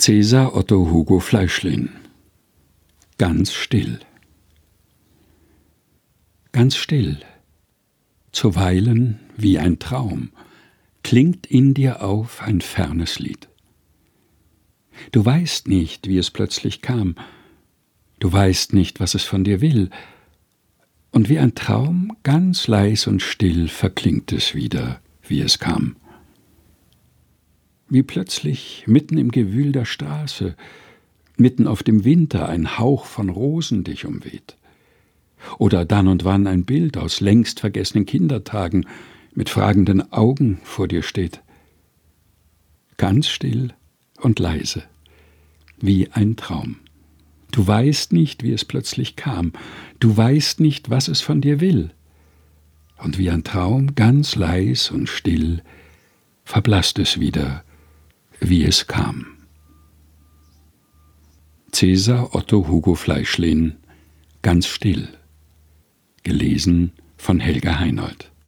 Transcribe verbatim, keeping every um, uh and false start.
Cäsar Otto Hugo Fleischlin. Ganz still. Ganz still, zuweilen wie ein Traum, klingt in dir auf ein fernes Lied. Du weißt nicht, wie es plötzlich kam, du weißt nicht, was es von dir will, und wie ein Traum, ganz leis und still, verklingt es wieder, wie es kam. Wie plötzlich, mitten im Gewühl der Straße, mitten auf dem Winter ein Hauch von Rosen dich umweht. Oder dann und wann ein Bild aus längst vergessenen Kindertagen mit fragenden Augen vor dir steht. Ganz still und leise, wie ein Traum. Du weißt nicht, wie es plötzlich kam, du weißt nicht, was es von dir will. Und wie ein Traum, ganz leis und still, verblasst es wieder, wie es kam. Cäsar Otto Hugo Fleischlin. Ganz still. Gelesen von Helga Heinold.